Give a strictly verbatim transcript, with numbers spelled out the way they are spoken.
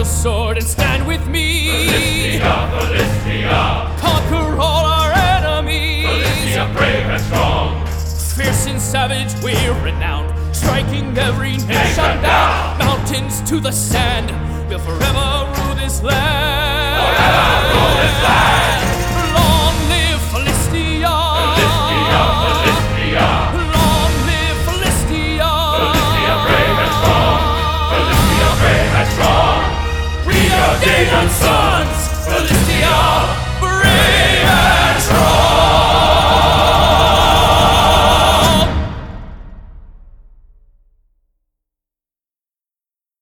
sword and stand with me. Philistia, Philistia, Conquer all our enemies. Philistia, brave and strong. Fierce and savage, we're renowned, striking every nation down. Mountains to the sand, we'll forever rule this land. Forever rule this land. Long live Philistia. Philistia, Philistia, Long live Philistia. Philistia, brave and strong. Philistia, brave and strong. We are Dagon's sons, Philistia.